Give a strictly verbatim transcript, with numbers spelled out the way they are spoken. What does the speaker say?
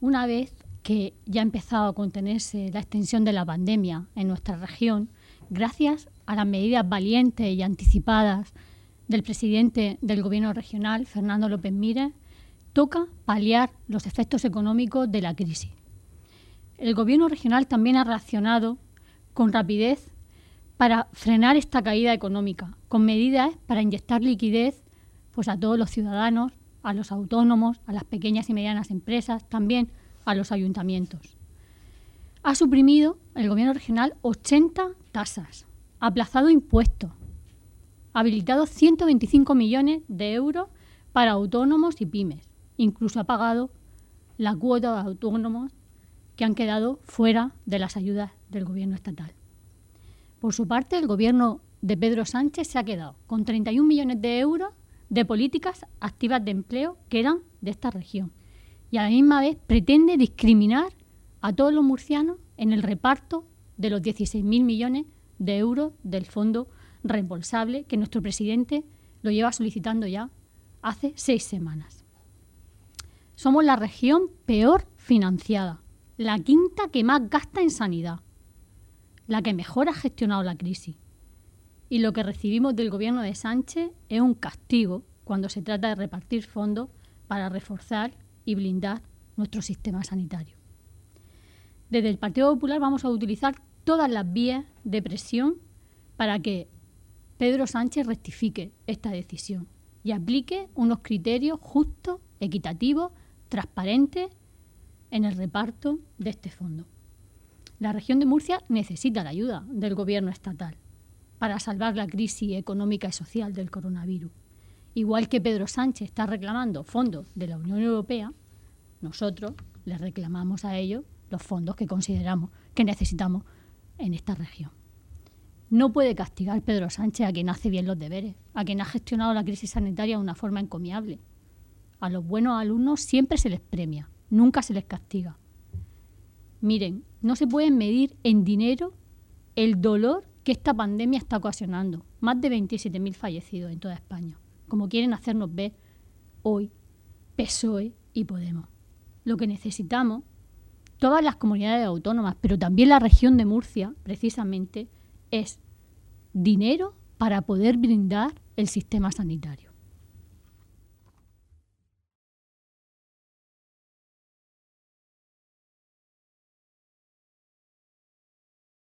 una vez que ya ha empezado a contenerse la extensión de la pandemia en nuestra región, gracias a las medidas valientes y anticipadas del presidente del Gobierno regional, Fernando López Miras, toca paliar los efectos económicos de la crisis. El Gobierno regional también ha reaccionado con rapidez para frenar esta caída económica, con medidas para inyectar liquidez pues, a todos los ciudadanos, a los autónomos, a las pequeñas y medianas empresas, también a los ayuntamientos. Ha suprimido el Gobierno regional ochenta tasas, aplazado impuestos, habilitado ciento veinticinco millones de euros para autónomos y pymes. Incluso ha pagado la cuota de autónomos que han quedado fuera de las ayudas del Gobierno estatal. Por su parte, el Gobierno de Pedro Sánchez se ha quedado con treinta y un millones de euros de políticas activas de empleo que eran de esta región. Y a la misma vez pretende discriminar a todos los murcianos en el reparto de los dieciséis mil millones de euros del fondo reembolsable que nuestro presidente lo lleva solicitando ya hace seis semanas. Somos la región peor financiada, la quinta que más gasta en sanidad, la que mejor ha gestionado la crisis. Y lo que recibimos del Gobierno de Sánchez es un castigo cuando se trata de repartir fondos para reforzar y blindar nuestro sistema sanitario. Desde el Partido Popular vamos a utilizar todas las vías de presión para que Pedro Sánchez rectifique esta decisión y aplique unos criterios justos, equitativos, transparentes en el reparto de este fondo. La región de Murcia necesita la ayuda del Gobierno estatal para salvar la crisis económica y social del coronavirus. Igual que Pedro Sánchez está reclamando fondos de la Unión Europea, nosotros les reclamamos a ellos los fondos que consideramos que necesitamos en esta región. No puede castigar Pedro Sánchez a quien hace bien los deberes, a quien ha gestionado la crisis sanitaria de una forma encomiable. A los buenos alumnos siempre se les premia, nunca se les castiga. Miren, no se puede medir en dinero el dolor que esta pandemia está ocasionando. Más de veintisiete mil fallecidos en toda España, como quieren hacernos ver hoy P S O E y Podemos. Lo que necesitamos, todas las comunidades autónomas, pero también la región de Murcia, precisamente, es dinero para poder brindar el sistema sanitario.